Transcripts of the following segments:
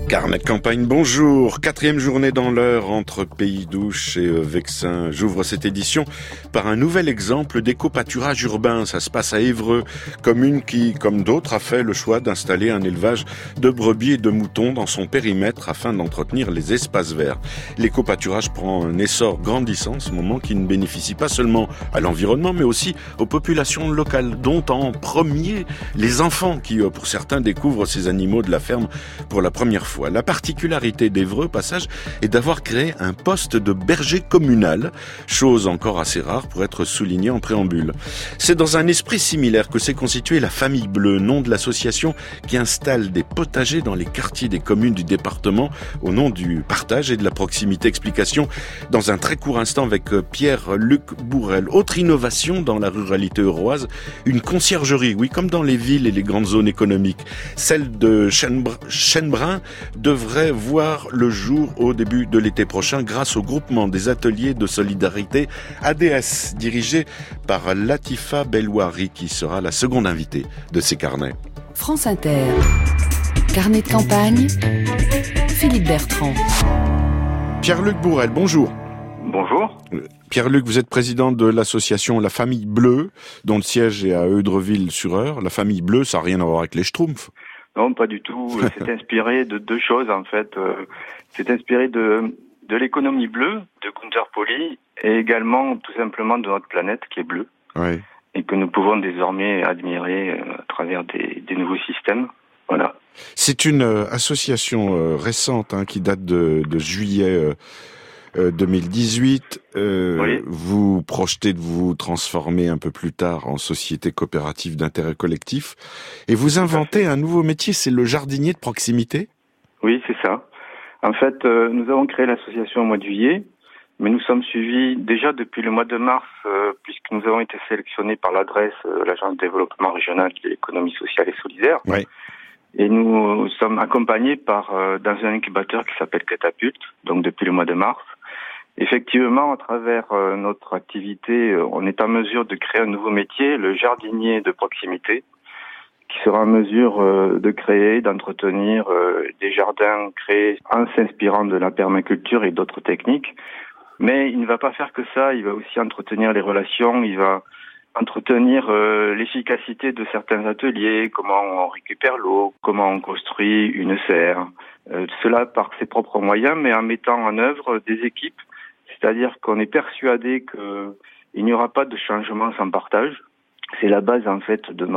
Carnet de campagne, bonjour. 4e journée dans l'heure entre Pays d'Ouche et Vexin. J'ouvre cette édition par un nouvel exemple d'éco-pâturage urbain. Ça se passe à Évreux, commune qui, comme d'autres, a fait le choix d'installer un élevage de brebis et de moutons dans son périmètre afin d'entretenir les espaces verts. L'éco-pâturage prend un essor grandissant en ce moment qui ne bénéficie pas seulement à l'environnement mais aussi aux populations locales, dont en premier les enfants qui, pour certains, découvrent ces animaux de la ferme pour la première fois. La particularité d'Évreux, passage, est d'avoir créé un poste de berger communal, chose encore assez rare pour être soulignée en préambule. C'est dans un esprit similaire que s'est constituée la Famille Bleue, nom de l'association qui installe des potagers dans les quartiers des communes du département au nom du partage et de la proximité. Explication dans un très court instant avec Pierre-Luc Bourrel. Autre innovation dans la ruralité euroise, une conciergerie, oui, comme dans les villes et les grandes zones économiques. Celle de Chênebrun devrait voir le jour au début de l'été prochain grâce au groupement des ateliers de solidarité ADS, dirigé par Latifa Belwari, qui sera la seconde invitée de ces carnets. France Inter. Carnet de campagne, Philippe Bertrand. Pierre-Luc Bourrel, bonjour. Bonjour. Pierre-Luc, vous êtes président de l'association La Famille Bleue, dont le siège est à Eudreville-sur-Eure. La Famille Bleue, ça n'a rien à voir avec les Schtroumpfs. Non, pas du tout. C'est inspiré de deux choses, en fait. C'est inspiré de l'économie bleue, de Gunther Pauli, et également, tout simplement, de notre planète qui est bleue. Oui. Et que nous pouvons désormais admirer à travers des nouveaux systèmes. Voilà. C'est une association récente qui date de juillet 2018. Oui. Vous projetez de vous transformer un peu plus tard en société coopérative d'intérêt collectif. Et vous inventez un nouveau métier, c'est le jardinier de proximité ? Oui, c'est ça. En fait, nous avons créé l'association au mois de juillet, mais nous sommes suivis déjà depuis le mois de mars, puisque nous avons été sélectionnés par l'adresse, l'Agence de développement régional de l'économie sociale et solidaire. Oui. Et nous sommes accompagnés dans un incubateur qui s'appelle Catapulte, donc depuis le mois de mars. Effectivement, à travers notre activité, on est en mesure de créer un nouveau métier, le jardinier de proximité, qui sera en mesure de créer, d'entretenir des jardins créés en s'inspirant de la permaculture et d'autres techniques. Mais il ne va pas faire que ça, il va aussi entretenir les relations, il va entretenir l'efficacité de certains ateliers, comment on récupère l'eau, comment on construit une serre. Cela par ses propres moyens, mais en mettant en œuvre des équipes. C'est-à-dire qu'on est persuadé qu'il n'y aura pas de changement sans partage. C'est la base en fait de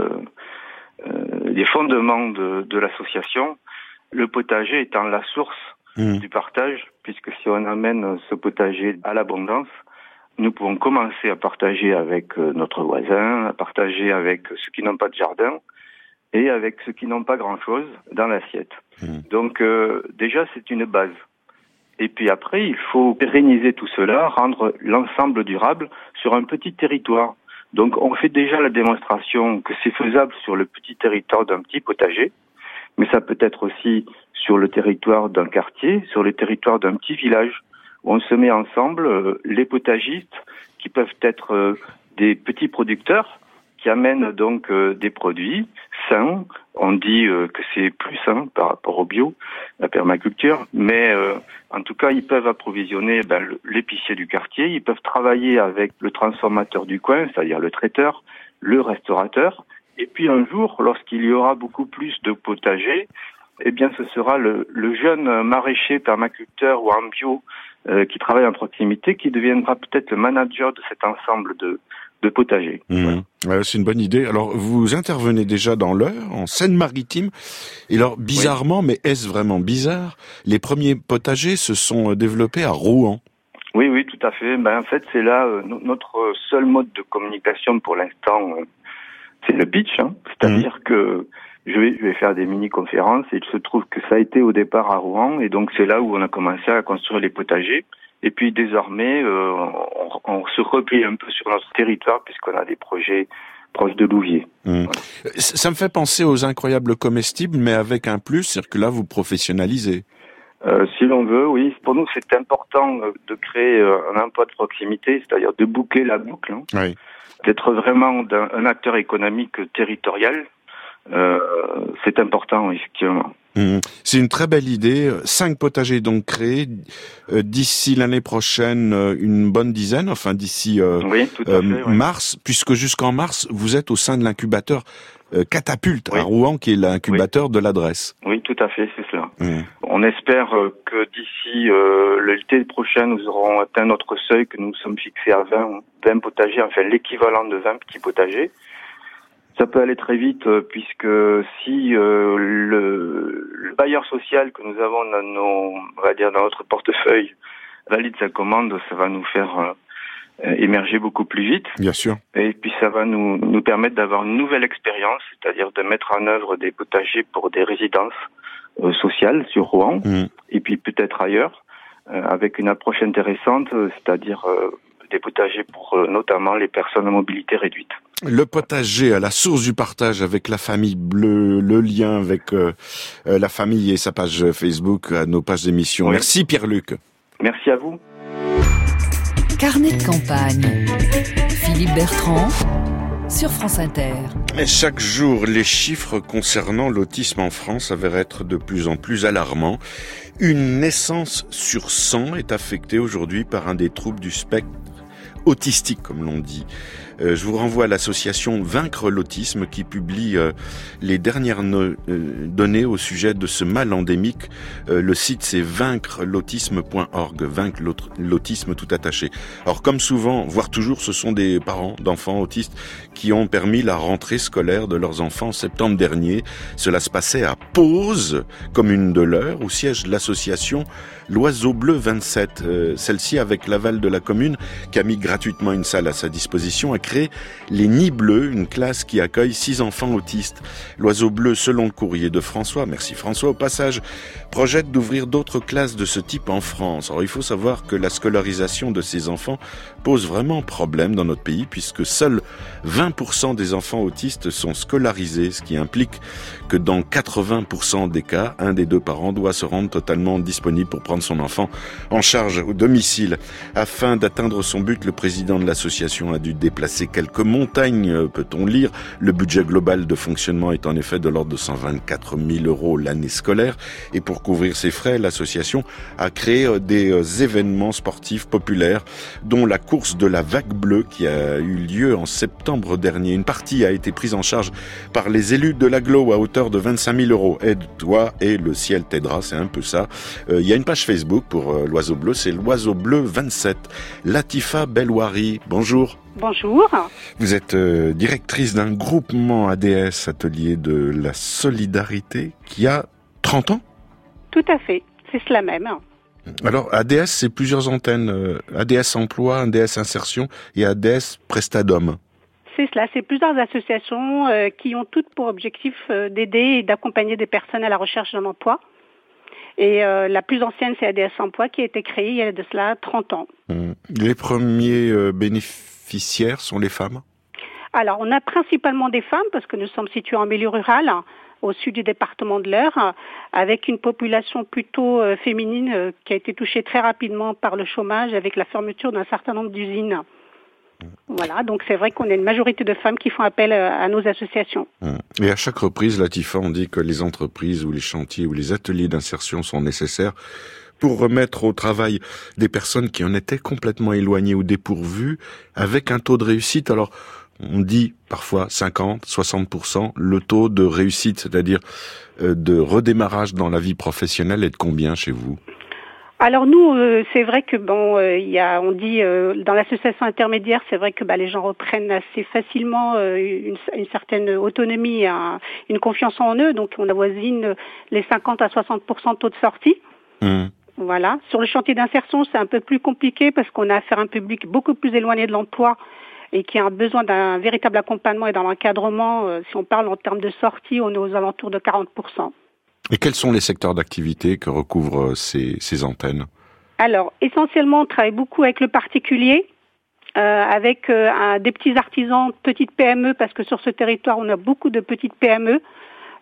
des fondements de l'association. Le potager étant la source du partage, puisque si on amène ce potager à l'abondance, nous pouvons commencer à partager avec notre voisin, à partager avec ceux qui n'ont pas de jardin et avec ceux qui n'ont pas grand-chose dans l'assiette. Donc déjà, c'est une base. Et puis après, il faut pérenniser tout cela, rendre l'ensemble durable sur un petit territoire. Donc on fait déjà la démonstration que c'est faisable sur le petit territoire d'un petit potager, mais ça peut être aussi sur le territoire d'un quartier, sur le territoire d'un petit village, où on se met ensemble, les potagistes, qui peuvent être des petits producteurs, qui amènent donc des produits sains. On dit que c'est plus sain par rapport au bio, la permaculture, mais en tout cas, ils peuvent approvisionner l'épicier du quartier, ils peuvent travailler avec le transformateur du coin, c'est-à-dire le traiteur, le restaurateur, et puis un jour, lorsqu'il y aura beaucoup plus de potagers, eh bien, ce sera le jeune maraîcher, permaculteur ou en bio qui travaille en proximité qui deviendra peut-être le manager de cet ensemble de potagers. Ouais, c'est une bonne idée. Alors, vous intervenez déjà dans l'Eure, en Seine-Maritime. Et alors, bizarrement, mais est-ce vraiment bizarre, les premiers potagers se sont développés à Rouen. Oui, tout à fait. En fait, c'est là notre seul mode de communication pour l'instant, c'est le pitch. C'est-à-dire que je vais faire des mini-conférences et il se trouve que ça a été au départ à Rouen et donc c'est là où on a commencé à construire les potagers. Et puis désormais, on se replie un peu sur notre territoire puisqu'on a des projets proches de Louviers. Voilà. Ça me fait penser aux incroyables comestibles, mais avec un plus, c'est-à-dire que là, vous professionnalisez. Si l'on veut, oui. Pour nous, c'est important de créer un emploi de proximité, c'est-à-dire de boucler la boucle, Oui. d'être vraiment un acteur économique territorial. c'est important, effectivement. C'est une très belle idée. 5 potagers donc créés. D'ici l'année prochaine, une bonne dizaine, enfin d'ici Oui, tout à fait, mars, puisque jusqu'en mars, vous êtes au sein de l'incubateur Catapulte à Rouen, qui est l'incubateur de l'adresse. Oui, tout à fait, c'est cela. On espère que d'ici l'été prochain, nous aurons atteint notre seuil que nous sommes fixés à 20 potagers, enfin l'équivalent de 20 petits potagers. Ça peut aller très vite puisque si le bailleur social que nous avons dans notre portefeuille valide sa commande, ça va nous faire émerger beaucoup plus vite. Bien sûr. Et puis ça va nous permettre d'avoir une nouvelle expérience, c'est-à-dire de mettre en œuvre des potagers pour des résidences sociales sur Rouen et puis peut-être ailleurs, avec une approche intéressante, c'est-à-dire des potagers pour notamment les personnes à mobilité réduite. Le potager à la source du partage avec la famille bleue, le lien avec la famille et sa page Facebook, à nos pages d'émission. Oui. Merci Pierre-Luc. Merci à vous. Carnet de campagne. Philippe Bertrand sur France Inter. Et chaque jour, les chiffres concernant l'autisme en France s'avèrent être de plus en plus alarmants. Une naissance sur 100 est affectée aujourd'hui par un des troubles du spectre autistique, comme l'on dit. Je vous renvoie à l'association Vaincre l'autisme qui publie les dernières données au sujet de ce mal endémique. Le site c'est vaincrelautisme.org, vaincre l'autisme tout attaché. Alors comme souvent, voire toujours, ce sont des parents d'enfants autistes qui ont permis la rentrée scolaire de leurs enfants en septembre dernier. Cela se passait à Pause, commune de l'Eure, où siège l'association L'Oiseau Bleu 27. Celle-ci, avec l'aval de la commune, qui a mis gratuitement une salle à sa disposition, a créé les Nids Bleus, une classe qui accueille 6 enfants autistes. L'Oiseau Bleu, selon le courrier de François, merci François au passage, projette d'ouvrir d'autres classes de ce type en France. Alors il faut savoir que la scolarisation de ces enfants pose vraiment problème dans notre pays puisque seuls 20% des enfants autistes sont scolarisés, ce qui implique que dans 80% des cas, un des 2 parents doit se rendre totalement disponible pour prendre son enfant en charge au domicile. Afin d'atteindre son but, le président de l'association a dû déplacer quelques montagnes, peut-on lire. Le budget global de fonctionnement est en effet de l'ordre de 124 000 € l'année scolaire. Et pour couvrir ses frais, l'association a créé des événements sportifs populaires, dont la course de la vague bleue qui a eu lieu en septembre dernier. Une partie a été prise en charge par les élus de l'agglo à hauteur de 25 000 €. Aide-toi et le ciel t'aidera, c'est un peu ça. Il y a une page Facebook pour l'Oiseau Bleu, c'est l'Oiseau Bleu 27. Latifa Belouari, bonjour. Bonjour. Vous êtes directrice d'un groupement ADS, Atelier de la Solidarité, qui a 30 ans ? Tout à fait, c'est cela même. Alors, ADS, c'est plusieurs antennes. ADS Emploi, ADS Insertion et ADS Prestadom. C'est cela, c'est plusieurs associations qui ont toutes pour objectif d'aider et d'accompagner des personnes à la recherche d'un emploi. Et la plus ancienne, c'est ADS Emploi, qui a été créée il y a de cela 30 ans. Les premiers bénéficiaires sont les femmes ? Alors, on a principalement des femmes, parce que nous sommes situés en milieu rural, au sud du département de l'Eure, avec une population plutôt féminine qui a été touchée très rapidement par le chômage, avec la fermeture d'un certain nombre d'usines. Voilà, donc c'est vrai qu'on a une majorité de femmes qui font appel à nos associations. Et à chaque reprise, Latifa, on dit que les entreprises ou les chantiers ou les ateliers d'insertion sont nécessaires pour remettre au travail des personnes qui en étaient complètement éloignées ou dépourvues, avec un taux de réussite. Alors, on dit parfois 50, 60%. Le taux de réussite, c'est-à-dire de redémarrage dans la vie professionnelle, est de combien chez vous ? Alors nous, c'est vrai que on dit dans l'association intermédiaire, c'est vrai que les gens reprennent assez facilement une certaine autonomie, une confiance en eux, donc on avoisine les 50 à 60% de taux de sortie. Voilà. Sur le chantier d'insertion, c'est un peu plus compliqué parce qu'on a affaire à un public beaucoup plus éloigné de l'emploi et qui a besoin d'un véritable accompagnement et d'un encadrement. Si on parle en termes de sortie, on est aux alentours de 40%. Et quels sont les secteurs d'activité que recouvrent ces antennes ? Alors, essentiellement, on travaille beaucoup avec le particulier, avec des petits artisans, petites PME, parce que sur ce territoire, on a beaucoup de petites PME.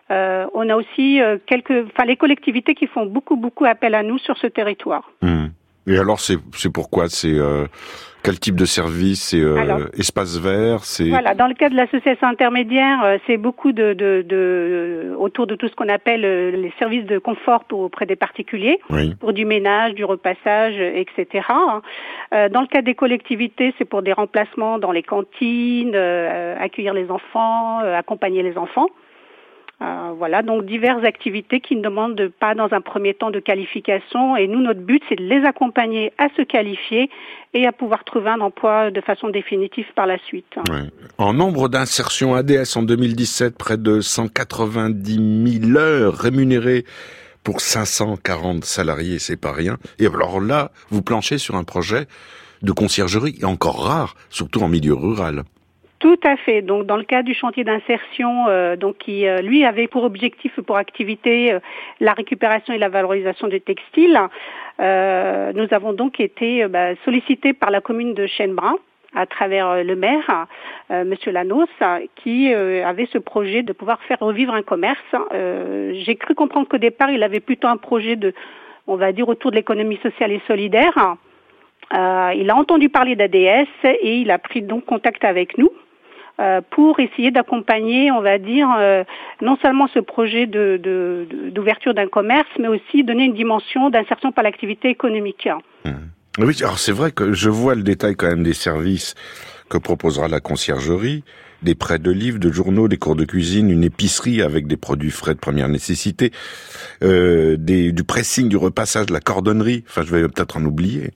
On a aussi les collectivités qui font beaucoup appel à nous sur ce territoire. Et alors, c'est pourquoi? C'est quel type de service? C'est espace vert? Voilà, dans le cas de l'association intermédiaire, c'est beaucoup autour de tout ce qu'on appelle les services de confort auprès des particuliers, pour du ménage, du repassage, etc. Dans le cas des collectivités, c'est pour des remplacements dans les cantines, accueillir les enfants, accompagner les enfants. Voilà, donc diverses activités qui ne demandent pas dans un premier temps de qualification, et nous, notre but, c'est de les accompagner à se qualifier et à pouvoir trouver un emploi de façon définitive par la suite. Ouais. En nombre d'insertions ADS en 2017, près de 190 000 heures rémunérées pour 540 salariés, c'est pas rien. Et alors là, vous planchez sur un projet de conciergerie encore rare, surtout en milieu rural. Tout à fait. Donc, dans le cadre du chantier d'insertion, qui lui avait pour objectif, pour activité, la récupération et la valorisation des textiles, nous avons donc été sollicités par la commune de Chêne-Brun à travers le maire, Monsieur Lanos, qui avait ce projet de pouvoir faire revivre un commerce. J'ai cru comprendre qu'au départ, il avait plutôt un projet autour de l'économie sociale et solidaire. Il a entendu parler d'ADS et il a pris donc contact avec nous pour essayer d'accompagner, non seulement ce projet d'ouverture d'un commerce, mais aussi donner une dimension d'insertion par l'activité économique. Oui, alors c'est vrai que je vois le détail quand même des services que proposera la conciergerie, des prêts de livres, de journaux, des cours de cuisine, une épicerie avec des produits frais de première nécessité, du pressing, du repassage, de la cordonnerie, enfin je vais peut-être en oublier.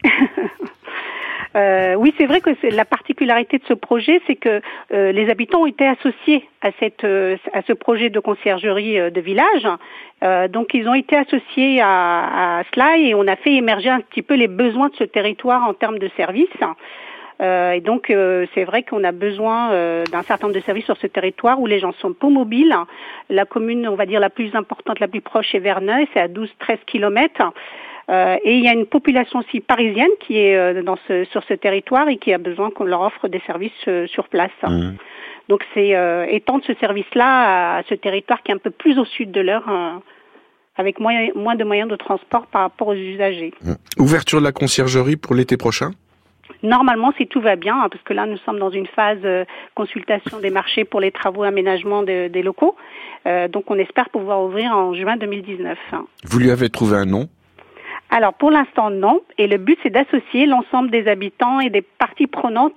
Oui, c'est vrai que c'est la particularité de ce projet, c'est que les habitants ont été associés à ce projet de conciergerie de village. Donc, ils ont été associés à cela et on a fait émerger un petit peu les besoins de ce territoire en termes de services. Et donc, c'est vrai qu'on a besoin d'un certain nombre de services sur ce territoire où les gens sont peu mobiles. La commune, on va dire, la plus importante, la plus proche est Verneuil, c'est à 12-13 kilomètres. Et il y a une population aussi parisienne qui est sur ce territoire et qui a besoin qu'on leur offre des services sur place. Donc c'est étendre ce service-là à ce territoire qui est un peu plus au sud de l'heure, avec moins de moyens de transport par rapport aux usagers. Ouverture de la conciergerie pour l'été prochain ? Normalement, si tout va bien, parce que là, nous sommes dans une phase consultation des marchés pour les travaux aménagement des locaux. Donc on espère pouvoir ouvrir en juin 2019. Vous lui avez trouvé un nom ? Alors, pour l'instant, non. Et le but, c'est d'associer l'ensemble des habitants et des parties prenantes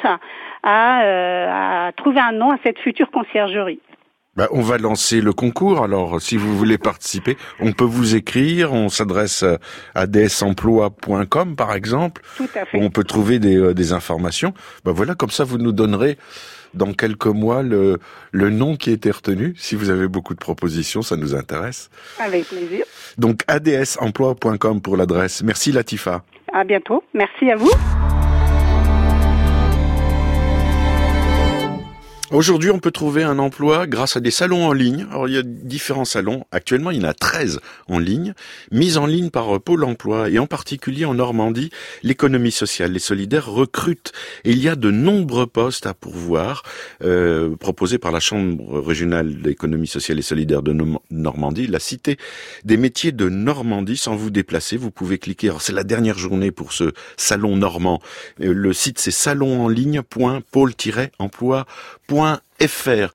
à trouver un nom à cette future conciergerie. On va lancer le concours. Alors, si vous voulez participer, on peut vous écrire. On s'adresse à dsemploi.com, par exemple. Tout à fait. On peut trouver des informations. Voilà, comme ça, vous nous donnerez dans quelques mois le nom qui a été retenu. Si vous avez beaucoup de propositions, ça nous intéresse. Avec plaisir. Donc, adsemploi.com pour l'adresse. Merci Latifa. À bientôt. Merci à vous. Aujourd'hui, on peut trouver un emploi grâce à des salons en ligne. Alors, il y a différents salons. Actuellement, il y en a 13 en ligne, mis en ligne par Pôle emploi. Et en particulier en Normandie, l'économie sociale et solidaire recrute. Et il y a de nombreux postes à pourvoir, proposés par la Chambre régionale d'économie sociale et solidaire de Normandie, la Cité des métiers de Normandie. Sans vous déplacer, vous pouvez cliquer. Alors, c'est la dernière journée pour ce salon normand. Le site, c'est salonenligne.pôle-emploi.fr.